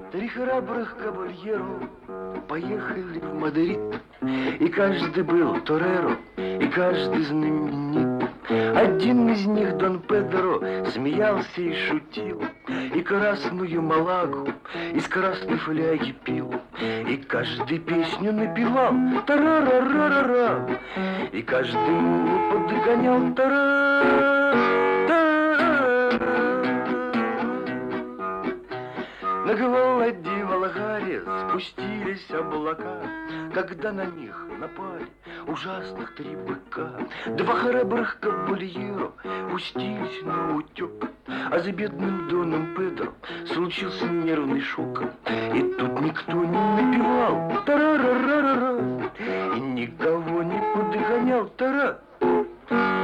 Три храбрых кабальеру поехали в Мадрид, и каждый был тореро, и каждый знаменит. Один из них, Дон Педро, смеялся и шутил, и красную малагу из красной фляги пил, и каждый песню напевал тара-ра-ра-ра-ра, и каждый подгонял На Гвалади Валагаре спустились облака, когда на них напали ужасных три быка. Два храбрых кабальеро пустились на утек, а за бедным Доном Педро случился нервный шок. И тут никто не напевал тара-ра-ра-ра-ра, и никого не подгонял тара.